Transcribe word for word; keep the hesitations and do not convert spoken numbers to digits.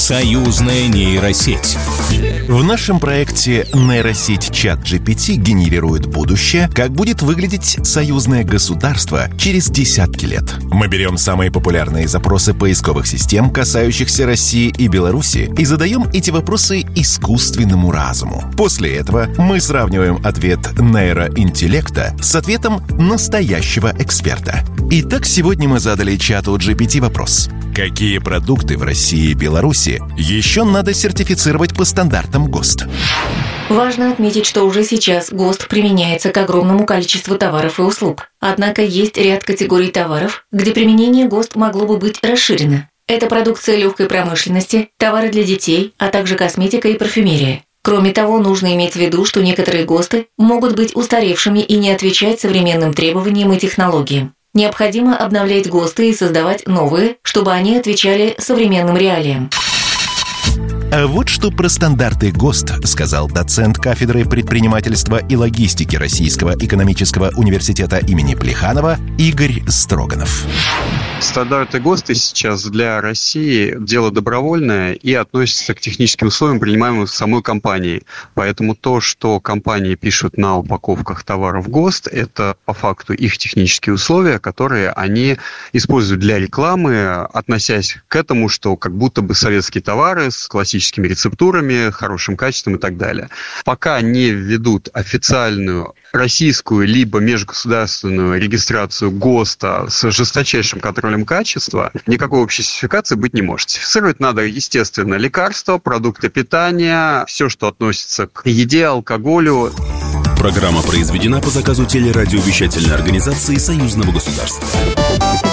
Союзная нейросеть. В нашем проекте нейросеть чат-джи пи ти генерирует будущее, как будет выглядеть союзное государство через десятки лет. Мы берем самые популярные запросы поисковых систем, касающихся России и Беларуси, и задаем эти вопросы искусственному разуму. После этого мы сравниваем ответ нейроинтеллекта с ответом настоящего эксперта. Итак, сегодня мы задали чату джи пи ти вопрос: какие продукты в России и Беларуси еще надо сертифицировать по стандартам ГОСТ? Важно отметить, что уже сейчас ГОСТ применяется к огромному количеству товаров и услуг. Однако есть ряд категорий товаров, где применение ГОСТ могло бы быть расширено. Это продукция легкой промышленности, товары для детей, а также косметика и парфюмерия. Кроме того, нужно иметь в виду, что некоторые ГОСТы могут быть устаревшими и не отвечать современным требованиям и технологиям. Необходимо обновлять ГОСТы и создавать новые, чтобы они отвечали современным реалиям. А вот что про стандарты ГОСТ сказал доцент кафедры предпринимательства и логистики Российского экономического университета имени Плеханова Игорь Строганов. Стандарты ГОСТа сейчас для России дело добровольное и относятся к техническим условиям, принимаемым самой компанией. Поэтому то, что компании пишут на упаковках товаров ГОСТ, это по факту их технические условия, которые они используют для рекламы, относясь к этому, что как будто бы советские товары с классическими рецептурами, хорошим качеством и так далее. Пока не введут официальную российскую либо межгосударственную регистрацию ГОСТа с жесточайшим контролем качества, никакой общей сертификации быть не может. Сертифицировать надо, естественно, лекарства, продукты питания, все, что относится к еде, алкоголю. Программа произведена по заказу телерадиовещательной организации Союзного государства.